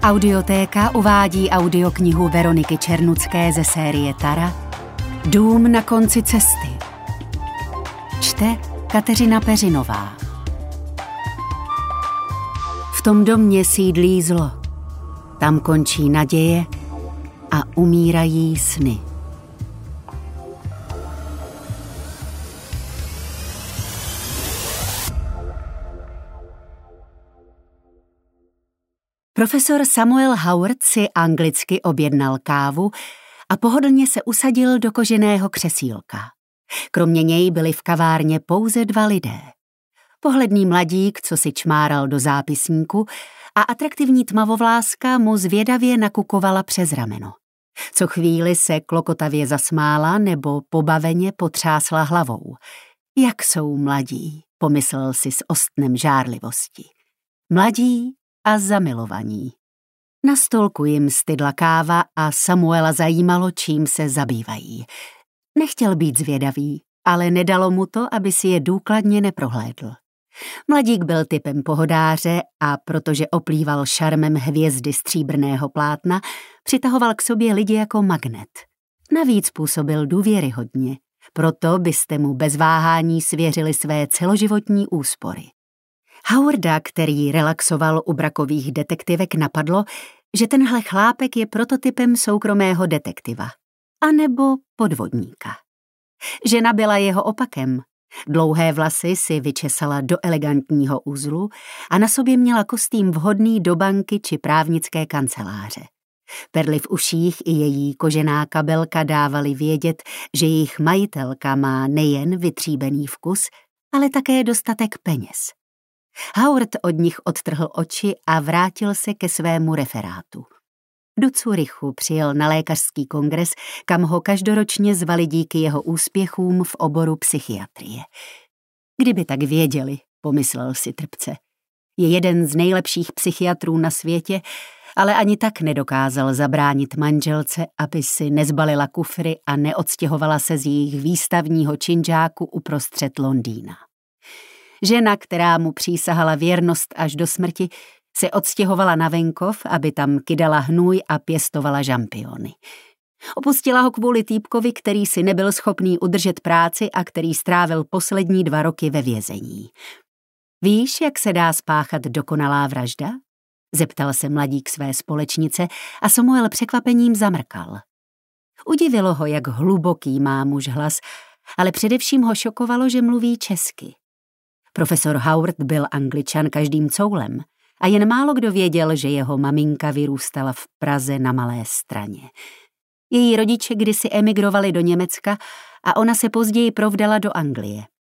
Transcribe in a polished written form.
Audiotéka uvádí audioknihu Veroniky Černucké ze série Tara Dům na konci cesty. Čte Kateřina Peřinová. V tom domě sídlí zlo. Tam končí naděje a umírají sny. Profesor Samuel Howard si anglicky objednal kávu a pohodlně se usadil do koženého křesílka. Kromě něj byli v kavárně pouze dva lidé. Pohledný mladík, co si čmáral do zápisníku, a atraktivní tmavovláska mu zvědavě nakukovala přes rameno. Co chvíli se klokotavě zasmála nebo pobaveně potřásla hlavou. Jak jsou mladí, pomyslel si s ostnem žárlivosti. Mladí a zamilovaní. Na stolku jim stydla káva a Samuela zajímalo, čím se zabývají. Nechtěl být zvědavý, ale nedalo mu to, aby si je důkladně neprohlédl. Mladík byl typem pohodáře a protože oplýval šarmem hvězdy stříbrného plátna, přitahoval k sobě lidi jako magnet. Navíc působil důvěryhodně, proto byste mu bez váhání svěřili své celoživotní úspory. Howarda, který relaxoval u brakových detektivek, napadlo, že tenhle chlápek je prototypem soukromého detektiva, anebo podvodníka. Žena byla jeho opakem. Dlouhé vlasy si vyčesala do elegantního uzlu a na sobě měla kostým vhodný do banky či právnické kanceláře. Perly v uších i její kožená kabelka dávaly vědět, že jejich majitelka má nejen vytříbený vkus, ale také dostatek peněz. Howard od nich odtrhl oči a vrátil se ke svému referátu. Do Curychu přijel na lékařský kongres, kam ho každoročně zvali díky jeho úspěchům v oboru psychiatrie. Kdyby tak věděli, pomyslel si trpce. Je jeden z nejlepších psychiatrů na světě, ale ani tak nedokázal zabránit manželce, aby si nezbalila kufry a neodstěhovala se z jejich výstavního činžáku uprostřed Londýna. Žena, která mu přísahala věrnost až do smrti, se odstěhovala na venkov, aby tam kydala hnůj a pěstovala žampiony. Opustila ho kvůli týpkovi, který si nebyl schopný udržet práci a který strávil poslední 2 roky ve vězení. Víš, jak se dá spáchat dokonalá vražda? Zeptal se mladík své společnice a Samuel překvapením zamrkal. Udivilo ho, jak hluboký má muž hlas, ale především ho šokovalo, že mluví česky. Profesor Howard byl Angličan každým coulem a jen málo kdo věděl, že jeho maminka vyrůstala v Praze na Malé Straně. Její rodiče kdysi emigrovali do Německa a ona se později provdala do Anglie.